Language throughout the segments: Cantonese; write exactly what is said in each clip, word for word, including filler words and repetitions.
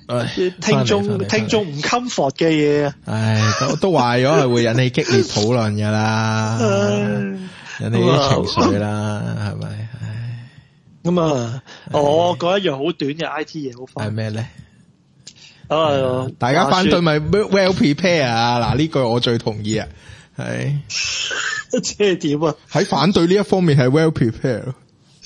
聽眾聽眾唔 comfort 嘅嘢啊。 唉，都都話咗係會引起激烈討論噶啦，引起啲情緒啦，係咪？唉， 咁啊，我講一樣好短嘅 I T 嘢，好快。 係咩咧？ 啊， 大家反對咪 well prepare 啊？嗱，呢句我最同意啊，係即係點啊？ 喺反對呢一方面係 well prepare 咯。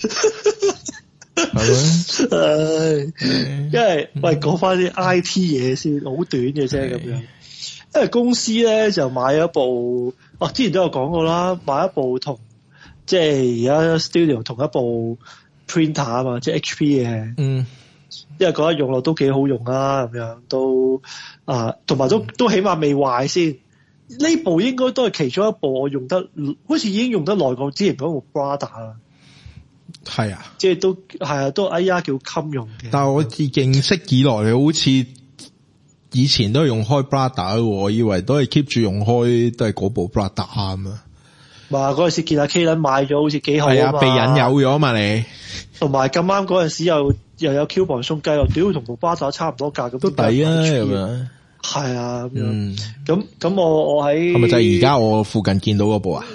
係咪？因為喂講翻啲 I T 嘢先，好短嘅啫咁樣。因為公司咧就買咗部，哦、啊、之前都有講過啦，買一部同即係而家 studio 同一部 printer 啊嘛，即係 H P 嘅。嗯。因為覺得用落都幾好用啊，咁樣都啊，同埋都、嗯、都起碼未壞先。呢部應該都係其中一部我用得，好似已經用得耐過之前嗰部 Brother 啦。係啊，即係都係啊，都哎呀叫襟用嘅。但係我認識以來，你好似以前都係用開 Brother， 我以為都係 keep 住用開都係嗰部 Brother 啊嘛。話嗰陣時見阿 K 撚買咗，好似幾好啊嘛。係啊，被引誘咗嘛你。同埋咁啱嗰陣時又又有 coupon 送雞，又屌同部 Brother 差唔多價，咁都抵啊咁樣。係啊咁樣。咁咁我我喺係咪就係而家我附近見到嗰部啊？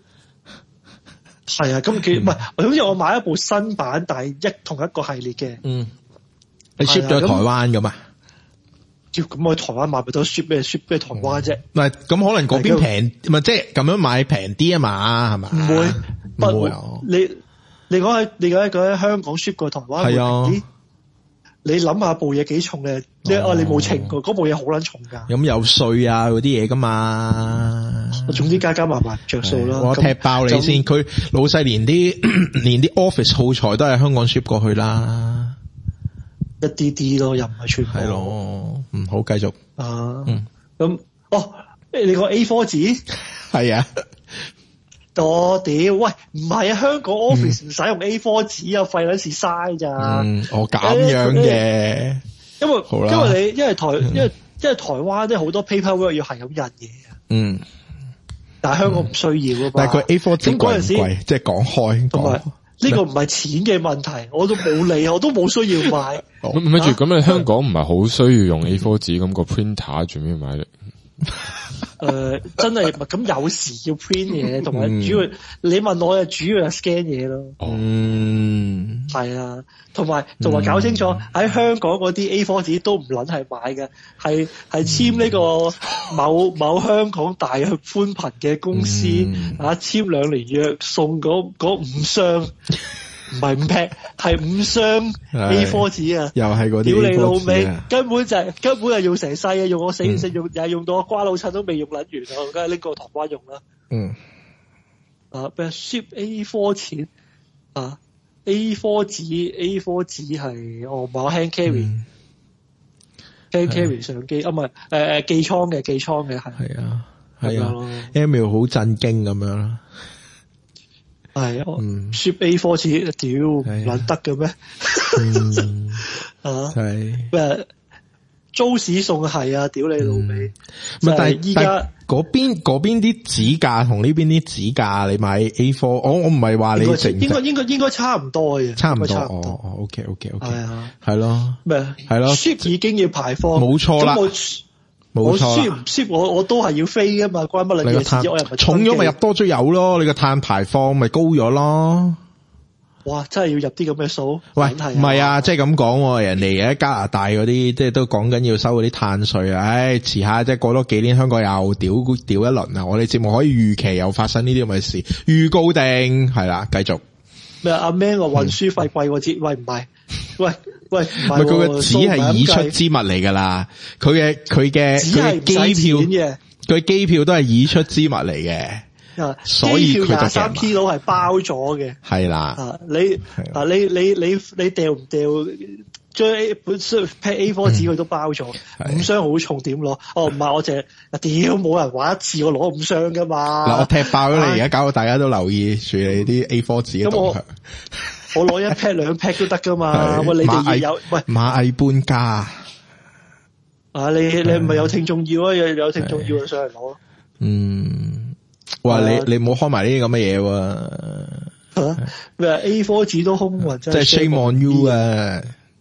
係啊，咁佢唔係，好似我買一部新版，但係一同一個系列嘅。嗯，你 ship 咗台灣噶嘛？要咁我去台灣買咪得 ship 咩 ship 咩台灣啫？唔係，咁可能嗰邊平，唔係即係咁樣買平啲啊嘛，係嘛？唔會，唔會。你你講喺你講喺講喺香港 ship 過台灣，係啊。你諗下部嘢幾重嘅？你啊你冇稱過，嗰部嘢好撚重噶。咁有稅啊嗰啲嘢噶嘛？總之加加埋埋着數啦。我踢爆你先，佢老細連啲連啲 office 耗材都係香港 ship 過去啦。一啲啲咯，又唔係全部。係咯，嗯，好繼續。啊，嗯，咁哦，你個 A 四 紙係啊。我屌，喂，唔係啊，香港 office 唔使用 A 四 紙啊，費撚事嘥咋。嗯，我咁樣嘅，因為因為你因為台因為因為台灣咧好多 paperwork 要係咁印嘢啊。嗯，但係香港唔需要啊嘛。但係佢 A 四 紙貴唔貴？即係講開。同埋呢個唔係錢嘅問題，我都冇理，我都冇需要買。 咁咪住咁你香港唔係好需要用 A 四 紙咁個 printer 做咩買咧？ 誒、呃，真係咁有時要 print 嘢，同埋主要、嗯、你問我就主要係 scan 嘢咯。嗯，係啊，同埋同埋搞清楚喺、嗯、香港嗰啲 A 四 紙都唔撚係買嘅，係係簽呢個某某香港大寬頻嘅公司、嗯、啊，簽兩年約送嗰嗰五箱。唔係五 pack， 係五箱 A 四 紙啊！又係嗰啲屌你老味，根本就係、是、根本係用成世啊！用我死唔死、嗯、用，又係用到我瓜老襯都未用撚完啊！我梗係拎過台灣用啦。嗯。啊，譬如 ship A 四 錢啊 ，A 四 紙 A 四 紙係我買 hand carry，hand、嗯、carry 相機啊，唔係誒誒寄倉嘅寄倉嘅係。係啊，係啊 ，Emil 好震驚咁樣啦。係啊，嗯，ship A 四 紙，屌，難得嘅咩？嗯，啊，係咩？租市送係啊，屌你老味！唔係，但係依家嗰邊嗰邊啲紙價同呢邊啲紙價，你買 A 四，我我唔係話你整，應該應該應該差唔多嘅，差唔多。哦哦 ，OK OK OK，係啊，係咯，咩？係咯 ，ship 已經要排貨，冇錯啦。我 ship 唔 ship 我我都係要飛噶嘛，關乜撚嘢事？我又唔係重咗咪入多咗油咯，你個碳排放咪高咗咯。哇，真係要入啲咁嘅數？喂，唔係啊，即係咁講，人哋喺加拿大嗰啲，即係都講緊要收嗰啲碳稅啊。唉，遲下即係過多幾年，香港又屌屌一輪啊！我哋節目可以預期又發生呢啲咁嘅事，預告定係啦，繼續。咩阿 Man 話運輸費貴過節？喂，唔係，喂。喂，唔係佢個紙係已出之物嚟噶啦，佢嘅佢嘅佢嘅機票，佢機票都係已出之物嚟嘅，所以佢就廿三 kilo 係包咗嘅，係啦。啊，你啊你你你你掉唔掉？將本書 pack A 四 紙佢都包咗，五箱好重點攞？哦，唔係我淨係，屌冇人玩一次我攞五箱噶嘛。嗱，我踢爆咗你，而家搞到大家都留意處理啲 A 四 紙嘅動向。我攞一 pack 兩 pack 都得噶嘛，喂，你哋有喂螞蟻搬家啊？你你唔係有聽眾要啊？有有聽眾要上嚟攞。嗯，哇！你你唔好開埋呢啲咁嘅嘢喎。吓咩？A 四 紙都空運，即係 shame on you 啊！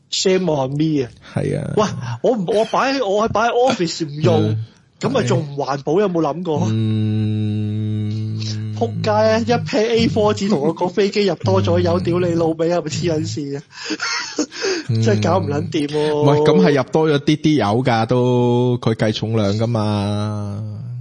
shame on me 啊！ 係啊， 喂，我唔我擺我係擺喺 office 唔用，咁咪仲唔環保？有冇諗過？ 嗯， 仆街啊！一 pair A 四 紙同我講飛機入多咗油，屌你老味係咪黐撚線啊？真係搞唔撚掂喎！ 喂，咁係入多咗啲啲油㗎，都佢計重量㗎嘛。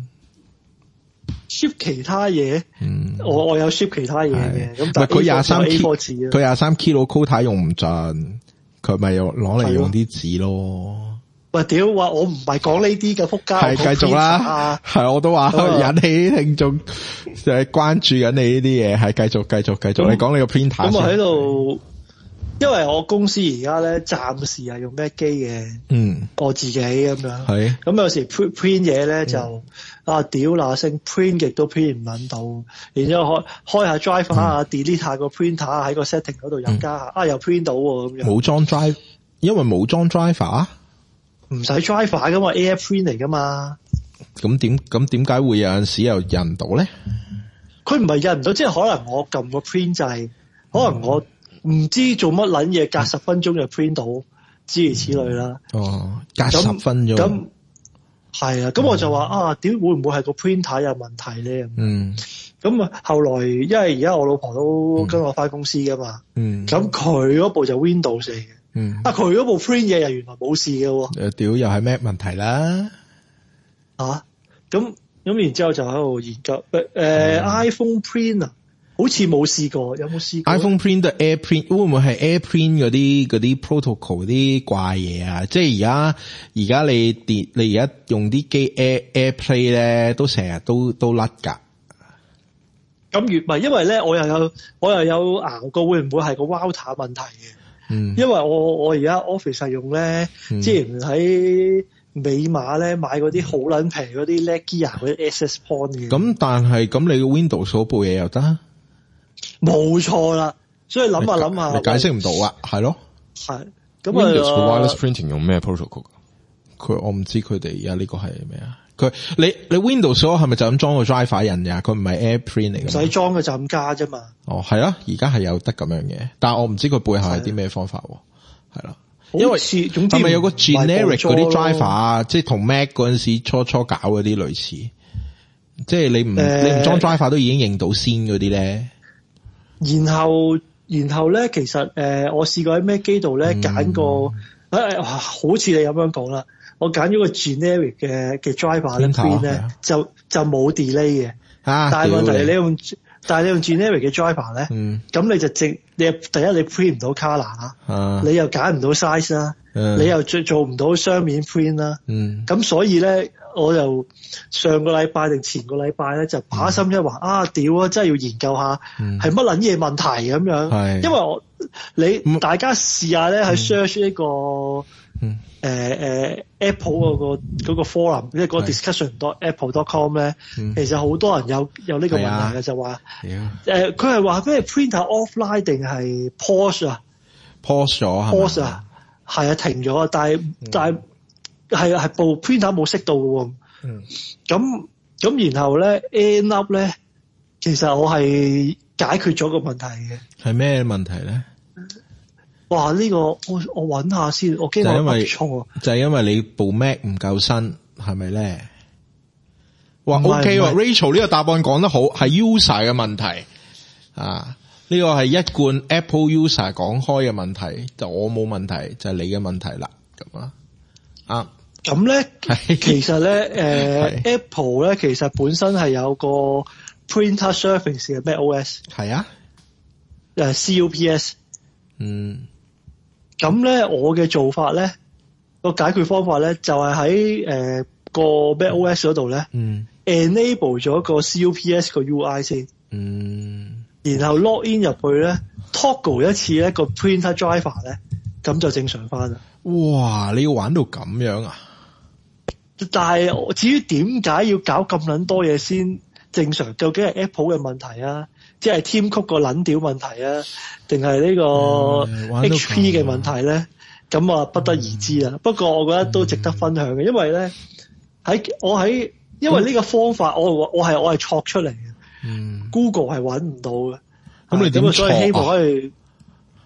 ship 其他嘢， 嗯， 我我有 ship 其他嘢嘅，咁但係佢廿三 A 四紙啊， 佢廿三 kilo quota 用唔盡，佢咪又攞嚟用啲紙咯。 喂，屌話我唔係講呢啲嘅，仆街係繼續啦，係我都話引起聽眾就係關注緊你呢啲嘢，係繼續繼續繼續，你講你個 printer 咁我喺度。因為我公司而家咧暫時係用 Mac 機嘅，嗯，我自己咁樣，係，咁有時 print print 嘢咧就、嗯、啊屌嗱聲 print 極都 print 唔撚到，然之後開開下 driver 啊、嗯、delete 下個 printer 喺個 setting 嗰度又加下、嗯，啊又 print 到喎咁樣。冇裝 drive， 因為冇裝 driver， 唔使 driver 噶嘛 ，air print 嚟噶嘛。咁點咁點解會有陣時又印唔到咧？佢唔係印唔到，即係可能我撳個 print 掣，可能我。唔知做乜撚嘢，隔十分鐘就 print 到，諸如此類啦。哦，隔十分鐘。咁係啊，咁我就話啊，點會唔會係個 printer 有問題咧？嗯。咁啊，後來因為而家我老婆都跟我返公司噶嘛。嗯。咁佢嗰部就 Windows 嚟嘅。嗯。啊，佢嗰部 print 嘢又原來冇事嘅喎。誒，屌，又係咩問題啦？啊，咁咁然之後就喺度研究，誒、呃嗯、iPhone print 啊。好似冇試過，有冇試過 ？iPhone print 都 Air print，會唔會係 Air print 嗰啲嗰啲 protocol 啲怪嘢啊？即係而家而家你跌，你而家用啲機 Air AirPlay 咧，都成日都都甩㗎。咁越唔係，因為咧我又有我又有熬過，會唔會係個 router 問題嘅？嗯，因為我我而家 office 係用咧、嗯，之前喺美馬咧買嗰啲好撚皮嗰啲 Netgear 嗰啲 access point 嘅。咁但係咁你個 Windows 嗰部嘢又得？冇錯啦，所以諗下諗下，你解釋唔到啊，係咯，係咁 Windows wireless printing 用咩 protocol？佢我唔知佢哋而家呢個係咩啊？佢你你 Windows 嗰係咪就咁裝個 driver 印㗎？佢唔係 Air print 嚟嘅，唔使裝嘅就咁加啫嘛。哦，係啊，而家係有得咁樣嘅，但係我唔知佢背後係啲咩方法，係啦，因為係咪有個 generic 嗰啲 driver 啊？即係同 Mac 嗰陣時初初搞嗰啲類似，即係你唔、呃、你唔裝 driver 都已經認到先嗰啲咧。然後，然後咧，其實誒、呃，我試過喺咩機度咧揀個，誒、嗯，好似你咁樣講啦，我揀咗個 generic 嘅嘅 driver 咧 print 咧，就就冇 delay 嘅、啊，但係問題你用，但係你用 generic 嘅 driver 咧，咁、嗯、你就直，你第一你 print 唔到 color 啦、啊，你又揀唔到 size 啦、啊，你又做做唔到雙面 print 啦，咁、嗯、所以咧。我又上個禮拜定前個禮拜咧就把心一橫、嗯、啊屌啊真係要研究下係乜撚嘢問題咁樣、嗯，因為我你、嗯、大家試下咧喺 search 呢個誒誒、嗯呃、Apple 嗰、嗰個嗰個 forum 即係嗰個 discussion dot apple dot com 咧，其實好多人有有呢個問題嘅，就話誒佢係話咩 printer offline 定係 pause 啊 pause 咗 pause 啊係啊停咗啊，但係、嗯、但係。係啊，係部 printer 冇熄到嘅，嗯，咁咁然後咧 end up 咧，其實我係解決咗個問題嘅。係咩問題咧？哇！呢、這個我我揾下先，我驚我噏錯。就係因為你部 Mac 唔夠新，係咪咧？哇 ，OK 喎 ，Rachel 呢個答案講得好，係 user 嘅問題啊！呢、這個係一貫 Apple user 講開嘅問題，就我冇問題，就係、是、你嘅問題啦，咁啊。啊，咁咧，其實咧，誒、呃、，Apple 咧，其實本身係有個 printer service 嘅 macOS，係啊，誒 C U P S， 嗯，咁咧，我嘅做法咧，個解決方法咧，就係喺誒個 macOS 嗰度咧，嗯 ，enable 咗個 C U P S 個 U I 先，嗯，然後 log in 入去咧 ，toggle 一次咧個 printer driver 咧，咁就正常翻啦。哇！你要玩到咁樣啊？但係至於點解要搞咁撚多嘢先正常？究竟係 Apple 嘅問題啊，即係 Tim Cook個撚屌問題啊，定係呢個 H P 嘅問題咧？咁啊不得而知啦、嗯。不過我覺得都值得分享嘅，因為咧喺我喺因為呢個方法我我係我係錯出嚟嘅、嗯、，Google 係揾唔到嘅。咁你點錯啊？所以希望可以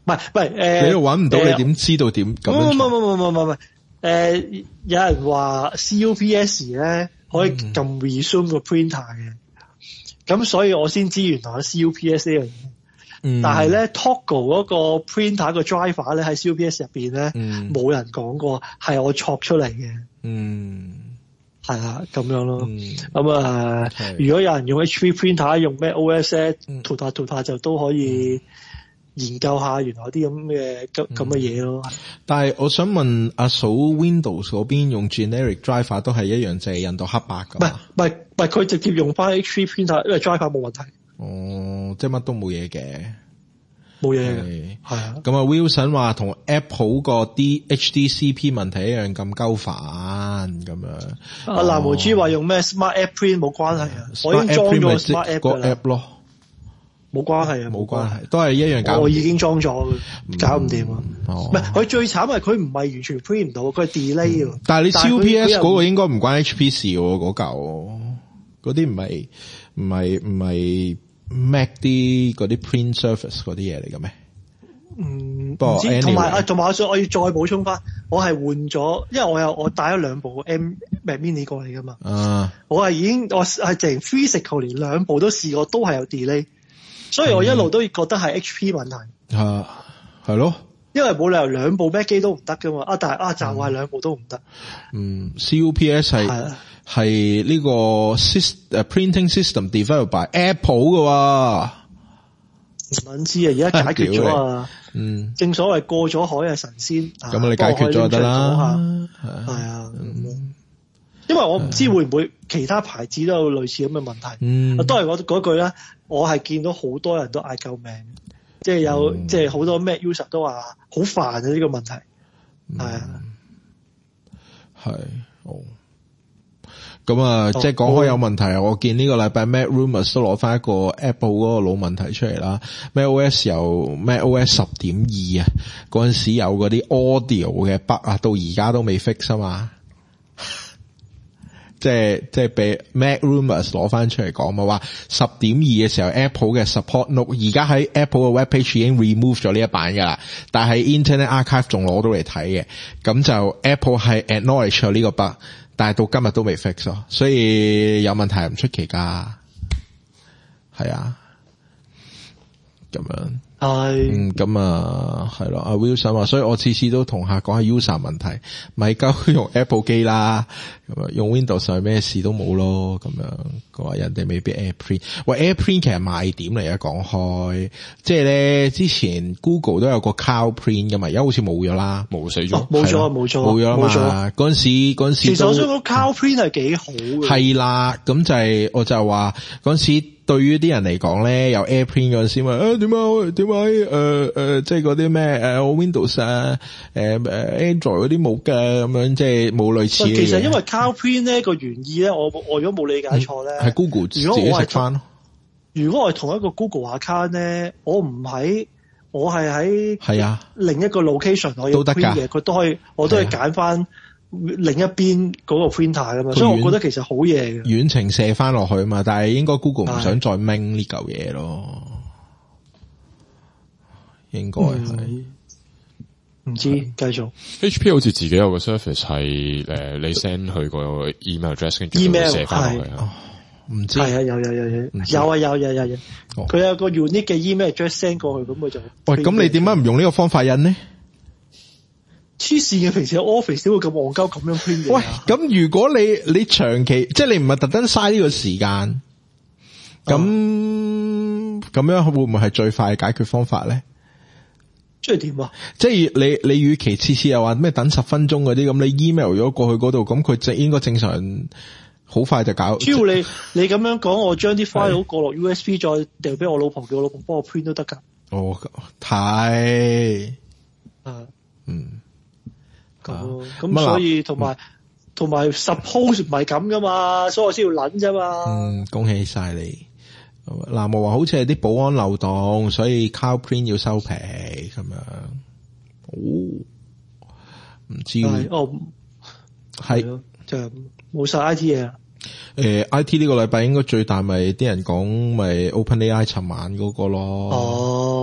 唔係唔係誒， 你都搵唔到，你點知道點咁樣？ 唔唔唔唔唔唔唔，誒，有人話 C U P S 咧可以撳 resume 個 printer 嘅，咁、嗯、所以我先知原來有 C U P S 呢樣嘢。嗯、但係咧 Toggle 嗰個 printer 個 driver 咧喺 C U P S 入邊咧，冇、嗯、人講過係我錯出嚟嘅。嗯，係啊，咁樣咯。咁、嗯、啊，嗯、如果有人用 H P printer 用咩 O S 咧，塗下塗下就都可以研究下原來啲咁嘅咁咁嘅嘢咯。 但係我想問阿嫂 Windows 嗰邊用 generic driver 都係一樣，就係印到黑白噶。唔係唔係唔係，佢直接用翻 H P printer，因為 driver 冇問題。 哦，即係乜都冇嘢嘅， 冇嘢嘅，係啊。 咁啊 ，Wilson 話同 Apple 個 D H D C P 問題一樣咁鳩煩咁樣。 阿藍毛豬話用咩 Smart App Print 冇關係啊，我已經裝咗 Smart App 個 app 咯， 冇關係啊， 冇關係，都係一樣搞。 我已經裝咗，搞唔掂啊。唔係，佢最慘係佢唔係完全 print 唔到，佢係 delay 喎。 但係你 C U P S 嗰個應該唔關 H P 事喎，嗰嚿嗰啲唔係唔係唔係。Mac 啲嗰啲 print surface 嗰啲嘢嚟嘅咩？嗯，唔知。同埋啊，同埋我想我要再補充翻，我係換咗，因為我有我帶咗兩部 M Mac Mini 過嚟噶嘛。啊！我係已經我係淨 physical 連兩部都試過，都係有 delay，所以我一路都覺得係 H P 問題。啊，係咯。因為冇理由兩部 Mac 機都唔得噶嘛。啊，但係啊就係兩部都唔得。嗯 ，C U P S 係。係呢個 system 誒 printing system developed by Apple 嘅喎，唔撚知啊，而家解決咗啊，嗯，正所謂過咗海係神仙，咁你解決咗就得啦，係啊，因為我唔知會唔會其他牌子都有類似咁嘅問題，嗯，都係我嗰句啦，我係見到好多人都嗌救命，即係有即係好多 Mac user 都話好煩啊呢個問題，係啊，係，哦。咁啊，即係講開有問題啊！我見呢個禮拜 Mac Rumors 都攞翻一個 Apple 嗰個老問題出嚟啦。macOS 由 macOS 十點二啊，嗰陣時有嗰啲 audio 嘅 bug 啊，到而家都未 fix 啊嘛。即係即係俾 Mac Rumors 攞翻出嚟講嘛，話十點二嘅時候 Apple 嘅 support note 而家喺 Apple 嘅 web page 已經 remove 咗呢一版噶啦，但係 Internet Archive 仲攞到嚟睇嘅。咁就 Apple 係 acknowledge 咗呢個 bug。但係到今日都未 fix 咯，所以有問題係唔出奇噶，係啊，咁樣，係，嗯，咁啊，係咯，阿 Wilson 話，所以我次次都同客講下 user 問題，咪鳩用 Apple 機啦，咁啊，用 Windows 上咩事都冇咯，咁樣，佢話人哋未必 AirPrint，喂 AirPrint 其實賣點嚟啊，講開，即係咧之前 Google 都有個 Cloud Print 噶嘛，而家好似冇咗啦，冇死咗，冇咗冇咗冇咗嘛，嗰陣時嗰陣時，其實我想講 Cloud Print 係幾好嘅，係啦，咁就係我就話嗰陣時。對於啲人嚟講咧，有 AirPrint 嗰陣時嘛，誒點解點解誒誒，即係嗰啲咩誒 Windows 啊，誒誒 Android 嗰啲冇嘅咁樣，即係冇類似嘅嘢。其實因為 Cloud Print 咧個原意咧，我我如果冇理解錯咧，係、嗯、Google 自己食翻咯。如果我係同一個 Google account 咧，我唔喺，我係喺係啊另一個 location 我要 print 嘅，佢都可以，我都係揀翻。另一邊嗰個 printer 噶嘛，所以我覺得其實好嘢嘅。遠程射翻落去啊嘛，但係應該 Google 唔想再掹呢嚿嘢咯，應該係唔知繼續。H P 好似自己有個 service 係誒，你 send 去個 email address 跟住 email 射翻落去啊？唔知係啊，有有有有有啊，有有有有，佢有個 unique 嘅 email address send 過去，咁佢就喂，咁你點解唔用呢個方法印呢？黐線嘅，平時喺 office 都會咁戇鳩咁樣 print 嘢。喂，咁如果你你長期即係你唔係特登嘥呢個時間，咁咁樣會唔會係最快嘅解決方法咧？即係點啊？即係你你與其次次又話咩等十分鐘嗰啲，咁你 email 咗過去嗰度，咁佢正應該正常好快就搞。只要你你咁樣講，我將啲 file 過落 U S B 再掉俾我老婆，叫我老婆幫我 print 都得噶。哦，太啊，嗯。咁咁、啊、所以同埋同埋 suppose 唔係咁噶嘛，所以我先要諗啫嘛。嗯，恭喜晒你。嗱，冇話好似係啲保安漏洞，所以 Cloud Print 要收皮咁樣。哦，唔知哦，係就冇晒 I T 嘢啦。誒、呃、I T 呢個禮拜應該最大咪啲人講咪 OpenAI 尋晚嗰個咯。哦，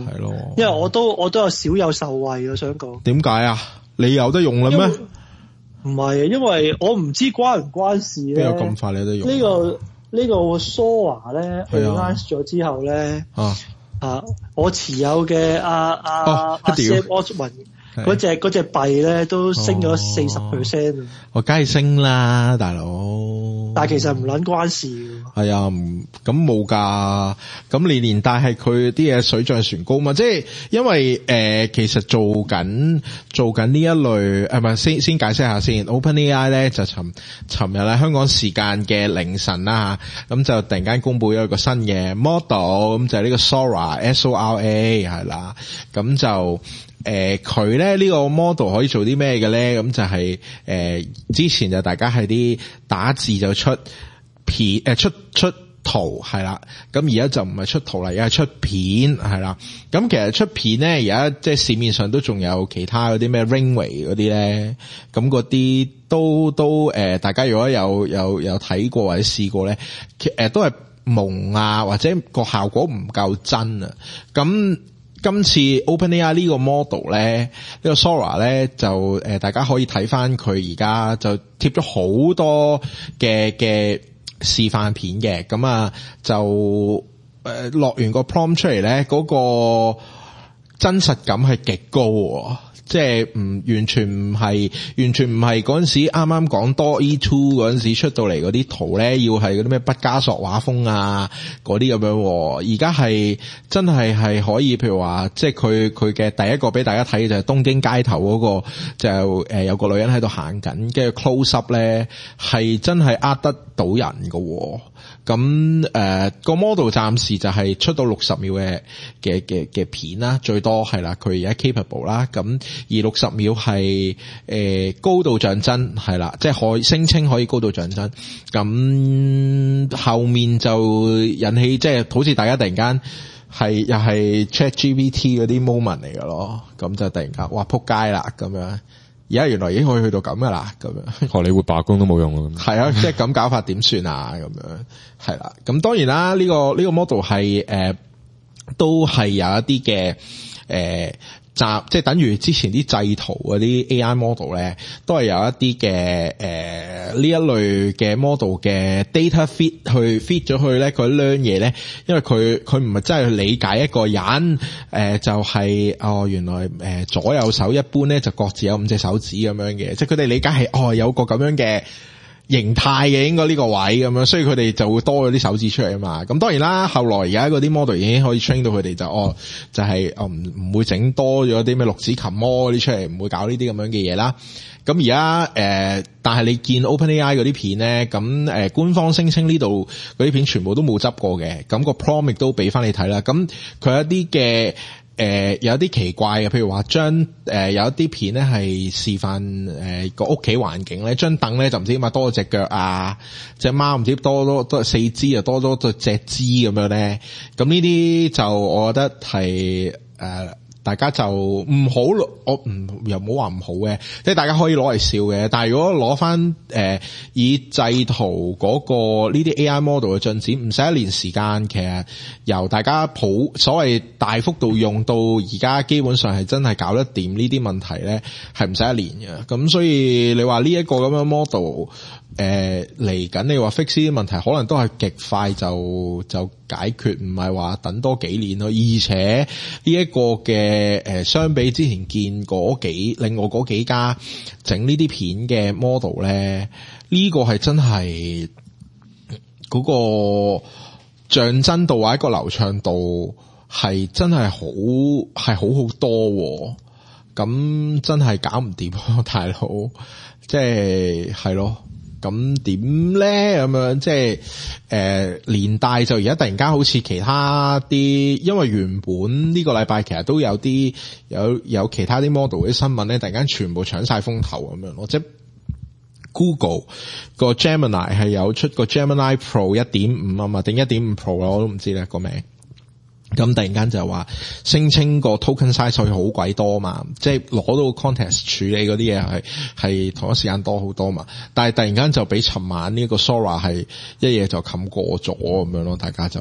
係咯， 因為我都我都有少有受惠，我想講。 點解啊？你有得用啦咩？ 唔係，因為我唔知關唔關事咧。 邊有咁快你有得用？ 呢個呢個 Sora 咧 release 咗之後咧，啊啊，我持有嘅阿阿阿 Sam Altman 嗰隻嗰隻幣咧都升咗四十 percent 啊！ 我梗係升啦，大佬。 但係其實唔撚關事。 係啊，咁冇㗎。咁你連帶係佢啲嘢水漲船高嘛？即係因為誒、呃，其實做緊做緊呢一類誒，唔係先先解釋下先。OpenAI 咧就尋尋日咧香港時間嘅凌晨啦嚇，咁就突然間公佈咗一個新嘅 model，咁就係呢個 Sora S O R A 係啦，咁就。誒佢咧呢個 model 可以做啲咩嘅咧？咁就係、是、誒、呃、之前就大家係啲打字就出片誒、呃、出出圖係啦，咁而家就唔係出圖啦，而家係出片係啦。咁其實出片咧而家即係市面上都仲有其他嗰啲咩 Ringway 嗰啲咧，咁嗰啲都都誒、呃、大家如果有有有睇過或者試過咧，誒、呃、都係蒙啊，或者個效果唔夠真啊，咁。今次 OpenAI 呢個 model 咧，呢個 Sora 咧就誒大家可以睇翻佢而家就貼咗好多嘅嘅示範片嘅，咁啊就誒落完個 prompt 出嚟咧，嗰個真實感係極高喎。即係唔完全唔係完全唔係嗰陣時啱啱講多 E 二嗰陣時出到嚟嗰啲圖咧，要係嗰啲咩畢加索畫風啊嗰啲咁樣，而家係真係係可以，譬如話即係佢佢嘅第一個俾大家睇嘅就係東京街頭嗰個，就誒有個女人喺度行緊，跟住 close up 咧係真係呃得到人㗎。咁誒、呃那個 model 暫時就係出到六十秒嘅嘅嘅嘅片啦，最多係啦，佢而家 capable 啦。咁而六十秒係誒、呃、高度像真係啦，即係可以聲稱可以高度像真。咁後面就引起即係好似大家突然間係又係 ChatGPT 嗰啲 moment 嚟嘅咯。咁就突然間哇撲街啦咁樣。而家原來已經可以去到咁噶啦，咁樣荷里活罷工都冇用啊！ 係啊，即係咁搞法點算啊？咁樣係啦。咁當然啦，呢、這個呢、這個 model 係誒、呃、都係有一啲嘅誒集，即係等於之前啲製圖嗰啲 A I model 咧，都係有一啲嘅誒呢一類嘅 model 嘅 data feed 去 feed 咗去咧，佢 learn 嘢咧，因為佢佢唔係真係理解一個人誒、呃，就係、是、哦原來誒、呃、左右手一般咧就各自有五隻手指咁樣嘅，即係佢哋理解係哦有個咁樣嘅形態嘅，應該呢個位咁樣，所以佢哋就會多咗啲手指出嚟啊嘛。咁當然啦，後來而家嗰啲 model 已經可以 train 到佢哋就哦，就係、是、哦唔唔會整多咗啲咩六指琴魔嗰啲出嚟，唔會搞呢啲咁樣嘅嘢啦。咁而家誒，但係你見 OpenAI 嗰啲片咧，咁誒、呃、官方聲稱呢度嗰啲片全部都冇執過嘅，咁、那個 prompt 亦都俾翻你睇啦。咁佢有一啲嘅。誒、呃，有啲奇怪嘅，譬如話將誒有一啲片咧係示範誒個屋企環境咧，張凳咧就唔知點解多咗隻腳啊，隻貓唔知多多多四肢啊，多多隻隻肢咁樣咧，咁呢啲就我覺得係誒。呃大家就唔好，我唔又冇話唔好嘅，即係大家可以攞嚟笑嘅。但係如果攞翻誒以製圖嗰個呢啲 A I model 嘅進展，唔使一年時間，其實由大家普所謂大幅度用到而家，基本上係真係搞得掂呢啲問題咧，係唔使一年嘅。咁所以你話呢一個咁嘅 model。誒嚟緊你話 fix 啲問題，可能都係極快就就解決，唔係話等多幾年咯。而且呢一個嘅誒，相比之前見嗰幾另外嗰幾家整呢啲片嘅 model 咧，呢個係真係嗰個像真度或者個流暢度係真係好係好好多，咁真係搞唔掂咯，大佬，即係係咯。咁點咧？咁樣即係誒連帶就而家突然間好似其他啲，因為原本呢個禮拜其實都有啲有有其他啲 model 啲新聞咧，突然間全部搶晒風頭咁樣咯。即係 Google 個 Gemini 係有出個 Gemini Pro 一點五啊嘛，定一點五 Pro 咯，我都唔知咧個名。咁突然間就話聲稱個 token size 可以好鬼多嘛，即係攞到 context 處理嗰啲嘢係係同一時間多好多嘛，但係突然間就俾尋晚呢個 Sora 係一夜就冚過咗咁樣咯，大家就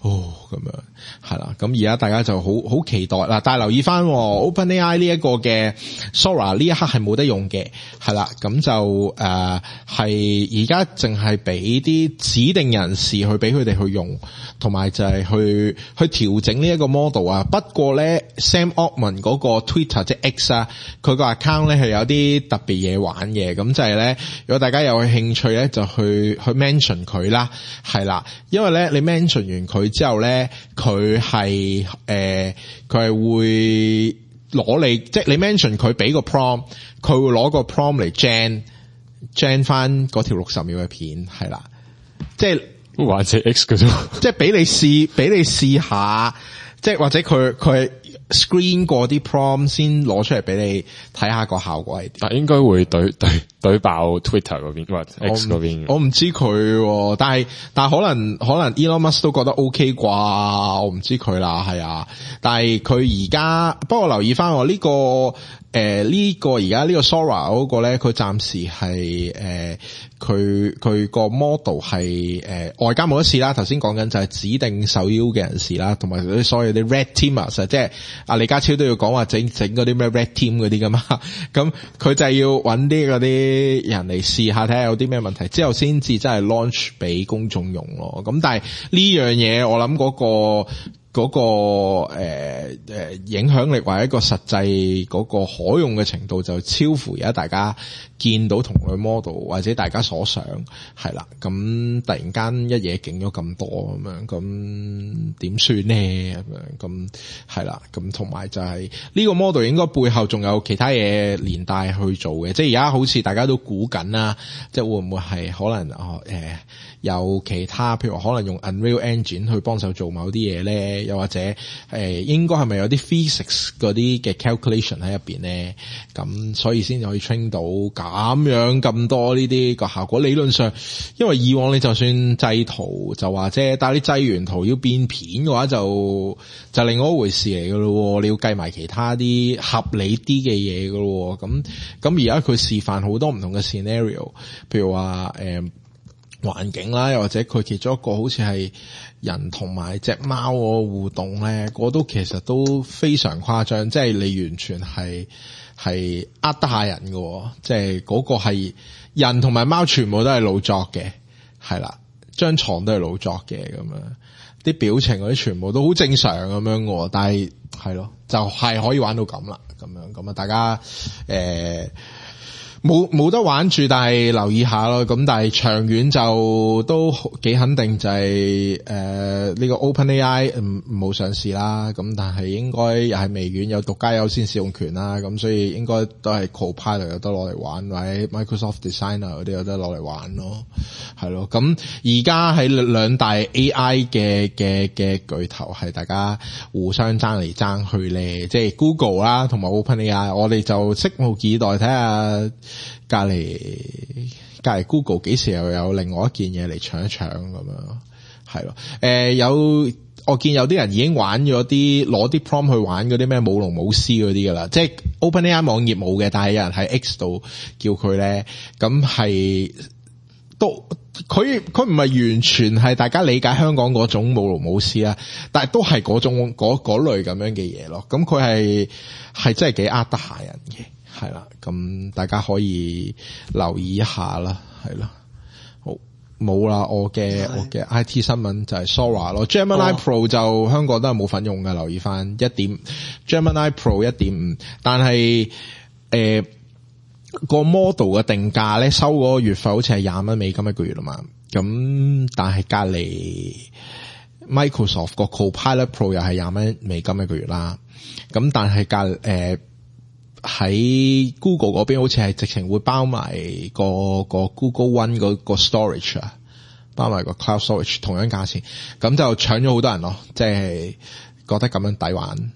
哦，咁樣係啦，咁而家大家就好好期待啦，但係留意翻 OpenAI 呢一個嘅 Sora 呢一刻係冇得用嘅，係啦，咁就誒係而家淨係俾啲指定人士去俾佢哋去用，同埋就係去去調整呢一個 model 啊。不過咧 Sam Altman 嗰個 Twitter 即係 X 啊，佢個 account 咧係有啲特別嘢玩嘅，咁就係咧，如果大家有興趣咧，就去去 mention 佢啦，係啦，因為咧你 mention 完佢之後咧，佢係誒佢係會攞你，即係你 mention 佢俾個 prompt， 佢會攞個 prompt 嚟 gen gen 翻嗰條六十秒嘅片，係啦，即係或者 X 嘅啫， 即係俾你試，俾你試下，即係或者佢佢 screen 過啲 prompt 先攞出嚟俾你睇下個效果係點。 但應該會懟懟懟爆 Twitter 嗰邊或者 X 嗰邊。 我唔知佢，但係但係可能可能 Elon Musk 都覺得 OK 啩，我唔知佢啦，係啊。但係佢而家不過留意翻我呢個誒呢、呃這個而家呢個 Sora 嗰個咧，佢暫時係誒佢佢個 model 係誒、呃、外加冇得試啦。頭先講緊就係指定受邀嘅人士啦，同埋嗰啲所有啲 Red Teamers， 即係阿李家超都要講話整整嗰啲咩 Red Team 嗰啲噶嘛。咁佢就係要揾啲嗰啲人嚟試下睇下有啲咩問題，之後先至真係 launch 俾公眾用咯。咁但係呢樣嘢我諗嗰個嗰個誒誒影響力或者一個實際嗰個可用嘅程度就超乎而家大家見到同類 model 或者大家所想，係啦。咁突然間一嘢勁咗咁多咁樣，咁點算咧？咁樣咁係啦。咁同埋就係呢個 model 應該背後仲有其他嘢連帶去做嘅，即係而家好似大家都估緊啦，即係會唔會係可能哦誒、呃、有其他譬如可能用 Unreal Engine 去幫手做某啲嘢咧？又或者誒、呃、應該係咪有啲 physics 嗰啲嘅 calculation 喺入邊咧？咁所以先至可以 train 到咁樣咁多呢啲個效果。理論上，因為以往你就算製圖就話啫，但係你製完圖要變片嘅話就就另外一回事嚟噶咯。你要計埋其他啲合理啲嘅嘢噶咯。咁咁而家佢示範好多唔同嘅 scenario， 譬如話誒環境啦，又或者佢其中一個好似係人同埋隻貓個互動咧，嗰都其實都非常誇張，即係你完全係係呃得下人嘅，即係嗰個係人同埋貓全部都係老作嘅，係啦，張床都係老作嘅咁樣，啲表情嗰啲全部都好正常咁樣嘅，但係係咯，就係、是、可以玩到咁啦，咁樣咁啊，大家誒。冇冇得玩住，但係留意下咯。咁但係長遠就都幾肯定就係誒呢個 OpenAI 唔冇上市啦。咁但係應該又係微軟有獨家優先使用權啦。咁所以應該都係 Copilot 有得攞嚟玩，或者 Microsoft Designer 嗰啲有得攞嚟玩咯。係咯。咁而家喺兩大 A I 嘅嘅嘅巨頭係大家互相爭嚟爭去咧，即係 Google 啦同埋 OpenAI。我哋就拭目以待睇下。隔籬隔籬 Google 幾時又有另外一件嘢嚟搶一搶咁樣，係咯？誒、呃，有我見有啲人已經玩咗啲攞啲 prompt 去玩嗰啲咩舞龍舞獅嗰啲噶啦，即係 OpenAI 網頁冇嘅，但係有人喺 X 度叫佢咧，咁係都佢佢唔係完全係大家理解香港嗰種舞龍舞獅啊，但係都係嗰種嗰嗰類咁樣嘅嘢咯。咁佢係係真係幾呃得下人嘅。係啦，咁大家可以留意一下啦，係啦，好冇啦，我嘅我嘅 I T 新聞就係 Sora 咯 ，Gemini Pro 就香港都係冇份用嘅，留意翻一點 Gemini Pro 一點五，但係誒個 model 嘅定價咧收嗰個月費好似係廿蚊美金一個月啦嘛，咁但係隔籬 Microsoft 個 Copilot Pro 又係廿蚊美金一個月啦，咁但係隔誒。喺 Google 嗰邊好似係直情會包埋個個 Google One 個個 storage 啊，包埋個 cloud storage 同樣價錢，咁就搶咗好多人咯，即係覺得咁樣抵玩，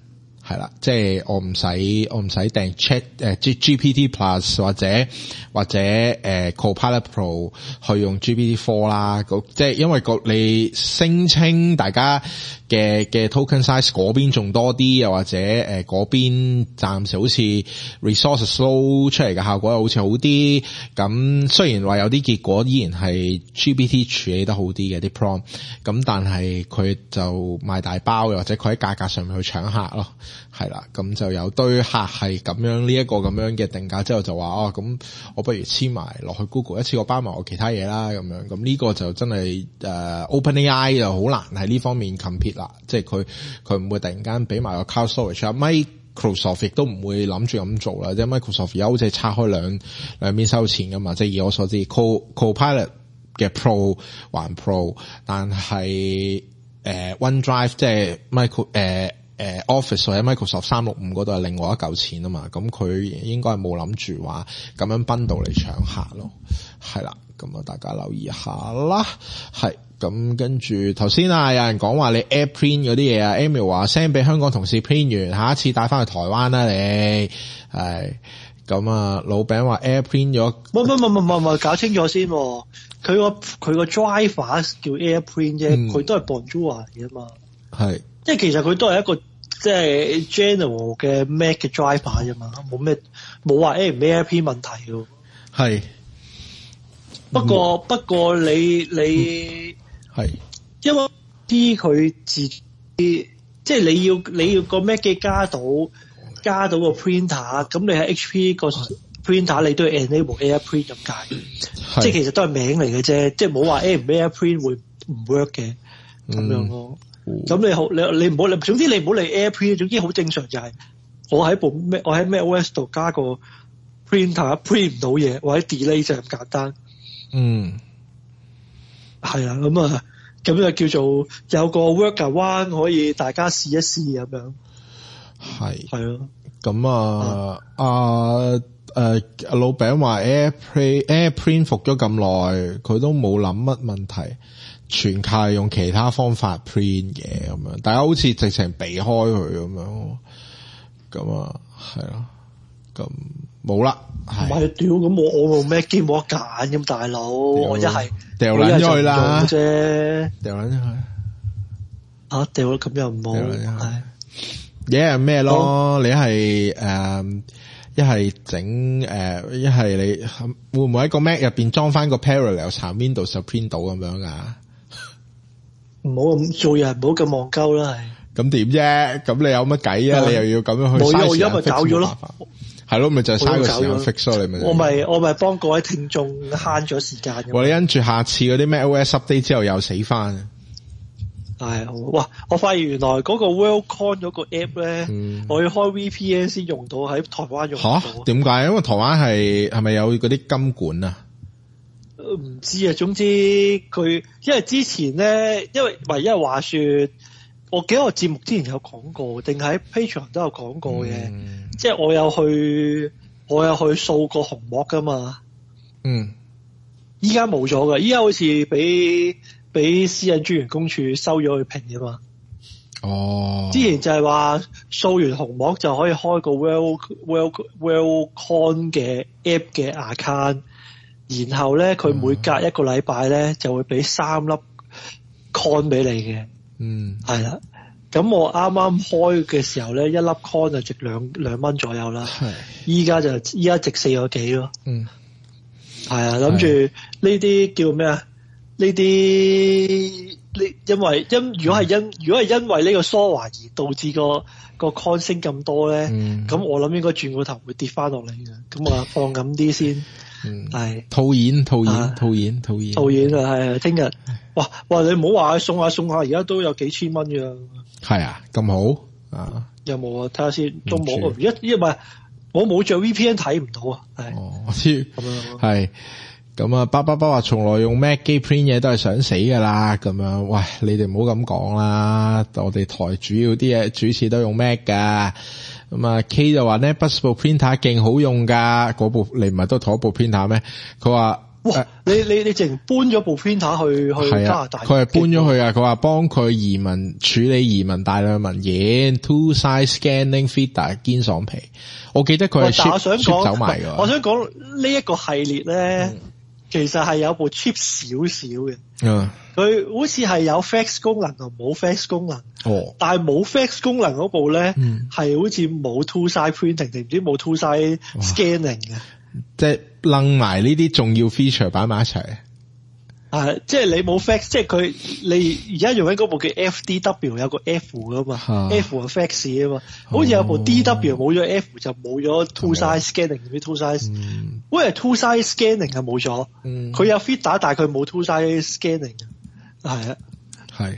係啦，即係我唔使我唔使訂 Chat 誒 G G P T Plus 或者或者誒、呃、Copilot Pro 去用 G P T four 啦，即係因為個你聲稱大家嘅嘅 token size 嗰邊仲多啲，又或者誒嗰邊暫時好似 resource slow 出嚟嘅效果又好似好啲。咁雖然話有啲結果依然係 G P T 處理得好啲嘅啲 prompt， 咁但係佢就賣大包，又或者佢喺價格上面去搶客咯，係啦。咁就有堆客係咁樣呢一個咁樣嘅定價之後就話哦，咁我不如黐埋落去 Google 一次過包埋我其他嘢啦咁樣。咁呢個就真係誒、uh, OpenAI 就好難喺呢方面 compete 啦，即係佢佢唔會突然間俾埋個 cloud storage 啊。Microsoft 亦都唔會諗住咁做啦，即係 Microsoft 而家好似係拆開兩兩邊收錢噶嘛，即係以我所知 Co Copilot 嘅 Pro 還 Pro， 但係誒、呃、OneDrive 即係 Micro 誒、呃、誒 Office 或者 Microsoft 三六五嗰度係另外一嚿錢啊嘛，咁佢應該係冇諗住話咁樣 bundle 嚟搶客咯，係啦，咁啊大家留意下啦，係。咁跟住頭先啊，有人講話你 air print 嗰啲嘢啊 ，Emil 話 send 俾香港同事 print 完，下一次帶翻去台灣啦你，係咁啊，老餅話 air print 咗， 唔唔唔唔唔唔，搞清楚先，佢個佢個 driver 叫 air print 啫，佢、嗯、都係 Bonjour 嚟噶嘛，係，即係其實佢都係一個即係 general 嘅 Mac 嘅 driver 啫嘛，冇咩冇話 air 唔 air print 問題嘅，係，不過、嗯、不過你你。係，因為啲佢自己，即係你要你要個 Mac 機加到加到個 printer，咁你喺 H P 個 printer 你都要 enable Air Print 咁解，即係其實都係名嚟嘅啫，即係冇話 Air 唔 Air Print 會唔 work 嘅咁樣咯。咁、嗯、你好，你你唔好，你總之你唔好理 Air Print， 總之好正常就係我喺部咩，我喺 MacOS 度加個 printer print 唔到嘢，或者 delay 就咁簡單。嗯。係啊，咁啊，咁就叫做有個 workaround可以大家試一試咁樣。係係咯，咁啊啊誒、啊、老餅話 AirPrint AirPrint 服咗咁耐，佢都冇諗乜問題，全靠用其他方法 print 嘅咁樣，大家好似直情避開佢咁樣，咁啊係咯，咁冇啦。唔係屌，咁我我用咩機冇得揀咁，大佬我一係掉撚咗去啦啫，掉撚咗去啊，掉咗咁又唔好係，一係咩咯？你係誒一係整誒一係你會唔會喺個 Mac 入邊裝翻個 Parallels 查 Windows 就 print 到咁樣噶？唔好咁做人，唔好咁戇鳩啦，係咁點啫？咁你有乜計啊？你又要咁樣去嘥時間 fix 搞咗咯？係咯，咪就係嘥個時間 fix 咯，你咪。我咪我咪幫各位聽眾慳咗時間。我哋跟住下次嗰啲咩 macOS update 之後又死翻。係，哇！我發現原來嗰個 Worldcoin 嗰個 app 咧、嗯，我要開 V P N 先用到，喺台灣用唔到。吓？點解？因為台灣係係咪有嗰啲金管啊？唔知啊，總之佢因為之前咧，因為唯一話說，我記得我節目之前有講過，定喺 Patreon 都有講過嘅。嗯即係我有去，我有去掃過紅膜噶嘛。嗯，依家冇咗噶，依家好似俾俾私隱專員公署收咗去屏噶嘛。哦，之前就係話掃完紅膜就可以開個 Well Well Wellcoin 嘅 app 嘅 account， 然後咧佢每隔一個禮拜咧就會俾三粒 coin 俾你嘅。嗯，係啦。咁我啱啱開嘅時候咧，一粒 coin 就值兩兩蚊左右啦。係，依家就依家值四個幾咯。嗯，係啊，諗住呢啲叫咩啊？呢啲呢，因為因如果係因如果係因為呢個疏華而導致個個 coin 升咁多咧，咁、嗯、我諗應該轉個頭會跌翻落嚟嘅。咁啊，放緊啲先。嗯，係套現套現套現套現套現啊，係聽日。哇哇，你唔好話送下送下，而家都有幾千蚊㗎。係啊，咁好啊？有冇啊？睇下先，都冇。一一唔係，我冇着 V P N 睇唔到啊。係哦，我知咁樣。係咁啊，巴巴巴話從來用 Mac 機 print 嘢都係想死噶啦。咁樣，喂，你哋唔好咁講啦。我哋台主要啲嘢主持都用 Mac 噶。咁啊 K 就話呢 Bus 部 printer 勁好用噶，嗰部你唔係都同一部 printer 咩？佢話哇！你你你淨搬咗部 printer 去去加拿大？ 佢係搬咗去啊！佢話幫佢移民處理移民大量文件 ，two size scanning feeder 堅爽皮。我記得佢係 ship 走埋㗎。 我想講呢一個系列咧，嗯、其實係有部 cheap 少少嘅。嗯，佢好似係有 fax 功能同冇 fax 功能。哦，但係冇 fax 功能嗰部咧，係、嗯、好似冇 two side printing 定唔知冇 two side scanning 嘅。 即係掕埋呢啲重要 feature 擺埋一齊。 啊，即係你冇 fax， 即係佢你而家用緊嗰部叫 F D W 有個 F 噶嘛、啊、，F 係 fax 啊嘛，好似有部 D W 冇咗 F 就冇咗 two size scanning 啲 two size，喂、嗯、two size scanning 係冇咗，佢、嗯、有 feeder 但係佢冇 two size scanning， 係啊，係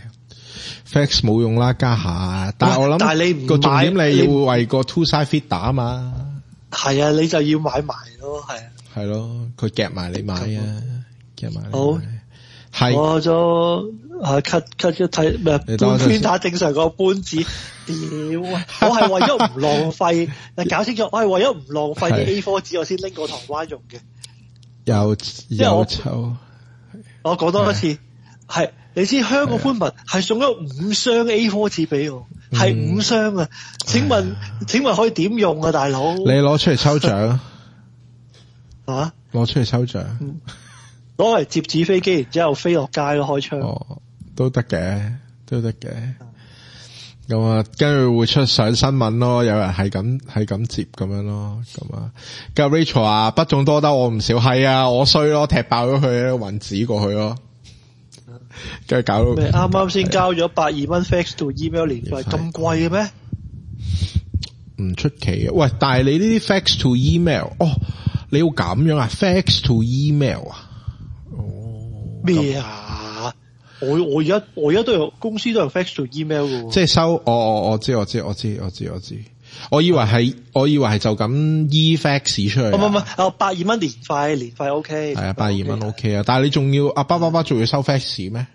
fax 冇用啦，家下，但係我諗， 但係你唔個重點你要為個 two size feeder 啊嘛， 係啊，你就要買埋咯，係啊， 係咯，佢夾埋你買啊，夾埋你買。 好。係我咗啊 cut cut 咗睇咩搬 printer 正常個搬字，屌啊！我係為咗唔浪費，你搞清楚，我係為咗唔浪費啲 A 四 紙，我先拎過台灣用嘅。 又又臭， 我講多一次，係你知香港寬頻係送咗五箱 A 四 紙俾我，係、嗯、五箱啊！請問請問可以點用啊，大佬？你攞出嚟抽獎啊！ 攞出嚟抽獎。 嗯攞嚟接紙飛機，然之後飛落街咯，開槍。 哦，都得嘅，都得嘅。咁啊，跟住會出上新聞咯，有人係咁係咁接咁樣咯，咁啊。跟住 Rachel 啊，不中多得我唔少，係啊，我衰咯，踢爆咗佢，運紙過去咯。跟住搞到咩？啱啱先交咗百二蚊 fax to email 年費，咁貴嘅咩？ 唔出奇啊！喂，但係你呢啲 fax to email，哦，你要咁樣啊 ？fax to email 啊？ 咩啊？我我而家我而家都有公司都有 fax to email 嘅， 即係收我我我知我知我知我知我知，我以為係我以為係就咁 e fax 出嚟。 唔唔唔，哦百二蚊年費年費 OK， 係啊百二蚊 OK 啊，但係你仲要阿爸爸爸仲要收 fax 咩？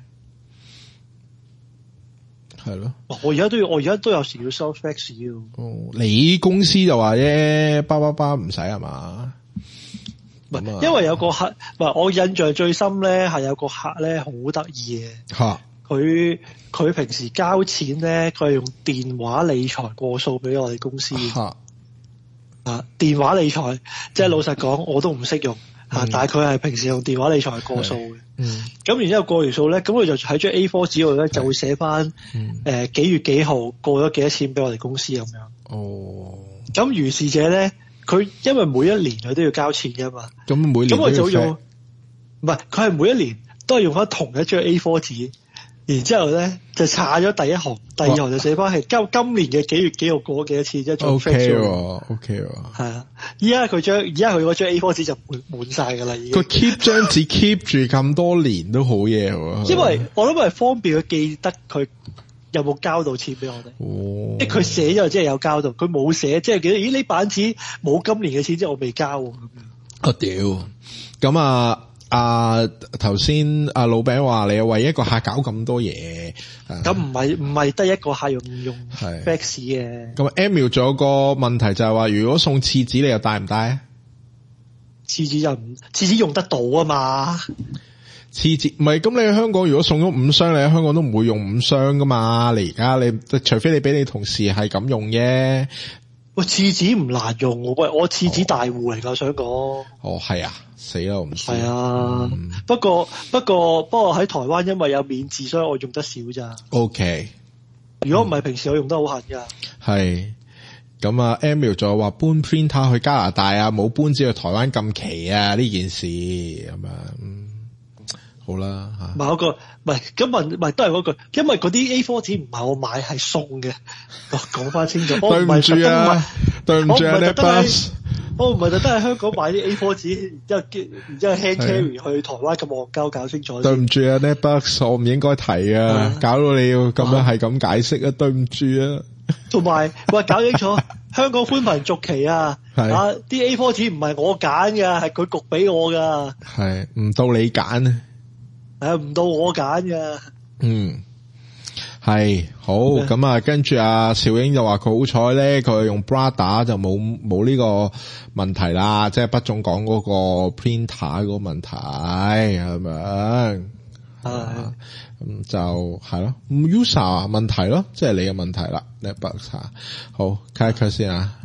係咯， 我而家都要我而家都有時要收 fax 嘅。 哦，你公司就話啫，爸爸爸唔使係嘛？ 唔係，因為有個客，唔係我印象最深咧，係有個客咧好得意嘅。吓，佢佢平時交錢咧，佢係用電話理財過數俾我哋公司。吓，啊，電話理財，即係老實講，我都唔識用。吓、嗯，但係佢係平時用電話理財過數嘅。嗯。咁然之後過完數咧，咁佢就喺張 A 四 紙度咧，就會寫翻誒幾月幾號過咗幾多錢俾我哋公司咁樣。哦。咁如是者咧。佢因為每一年佢都要交錢噶嘛， 咁每年咁我就用，唔係佢係每一年都係用翻同一張 A 四 紙，然之後咧就查咗第一行，第二行就寫翻係今今年嘅幾月幾號過幾多次，即係做 O K 喎 ，O K 喎， 係啊，依家佢張，而家佢嗰張 A 四 紙就滿滿晒噶啦，已經。 佢 keep 張紙 keep 住咁多年都好嘢喎， 因為我諗係方便佢記得佢。有冇交到錢俾我哋？哦，即係佢寫咗，即係有交到；佢冇寫，即係記得咦呢版紙冇今年嘅錢，即係我未交咁樣。 我屌！咁啊啊頭先阿老餅話你為一個客搞咁多嘢， 咁唔係唔係得一個客用用 fax 嘅。 咁 Emil 仲有個問題就係話，如果送廁紙你又帶唔帶啊？ 廁紙就唔廁紙用得到啊嘛。 廁紙唔係咁，你喺香港如果送咗五箱，你喺香港都唔會用五箱噶嘛。你而家你除非你俾你同事係咁用啫。 喂，廁紙唔難用，喂，我廁紙大戶嚟噶，想講。 哦，係啊，死啦，我唔知。 係啊，嗯、不過不過不過喺台灣因為有免治，所以我用得少咋。 O K。 如果唔係平時我用得好狠噶。係。 咁啊 Emil 就話搬 printer 去加拿大啊，冇搬至去台灣咁奇啊呢件事咁啊。好啦吓， 唔係嗰個，唔係咁問，唔係都係嗰句，因為嗰啲 A 四 紙唔係我買，係送嘅。講翻清楚， 對唔住啊，對唔住啊，你 bus， 我唔係特登喺香港買啲 A 四 紙，然之後然之後 hand carry 去台灣咁戇鳩，搞清楚。 對唔住啊，你 bus，我唔應該提啊，搞到你要咁樣係咁解釋啊，對唔住啊。 同埋喂，搞清楚，香港寬頻續期啊，啊啲 A 四 紙唔係我揀㗎，係佢焗俾我㗎。係唔到你揀啊。 係唔到我揀噶， 嗯， 係好咁啊，跟住阿邵英就話佢好彩咧，佢用 Brother 就冇冇呢個問題啦，即係不總講嗰個 printer 嗰個問題係咪？係咁就係咯 ，user 問題咯，即係你嘅問題啦，你 bug 好，開一開先啊。